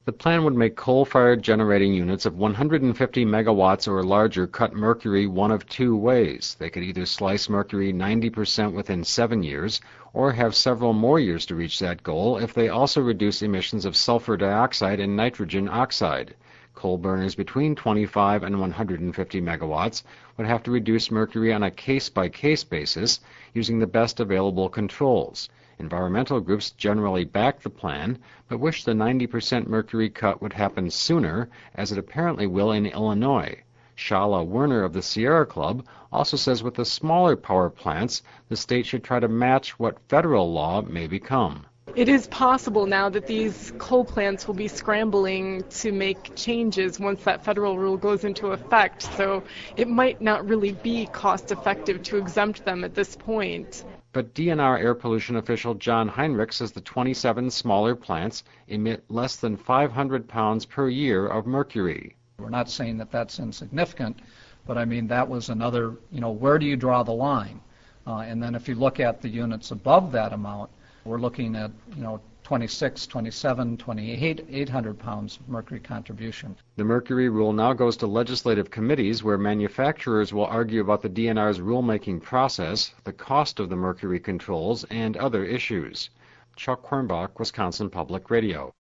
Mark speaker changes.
Speaker 1: The plan would make coal-fired generating units of 150 megawatts or larger cut mercury one of two ways. They could either slice mercury 90% within 7 years, or have several more years to reach that goal if they also reduce emissions of sulfur dioxide and nitrogen oxide. Coal burners between 25 and 150 megawatts would have to reduce mercury on a case-by-case basis using the best available controls. Environmental groups generally back the plan, but wish the 90% mercury cut would happen sooner, as it apparently will in Illinois. Shala Werner of the Sierra Club also says with the smaller power plants, the state should try to match what federal law may become.
Speaker 2: It is possible now that these coal plants will be scrambling to make changes once that federal rule goes into effect, so it might not really be cost effective to exempt them at this point.
Speaker 1: But DNR air pollution official John Heinrich says the 27 smaller plants emit less than 500 pounds per year of mercury.
Speaker 3: We're not saying that that's insignificant, but I mean that was another, where do you draw the line? And then if you look at the units above that amount, we're looking at, 26, 27, 28, 800 pounds of mercury contribution.
Speaker 1: The mercury rule now goes to legislative committees where manufacturers will argue about the DNR's rulemaking process, the cost of the mercury controls, and other issues. Chuck Quirnbach, Wisconsin Public Radio.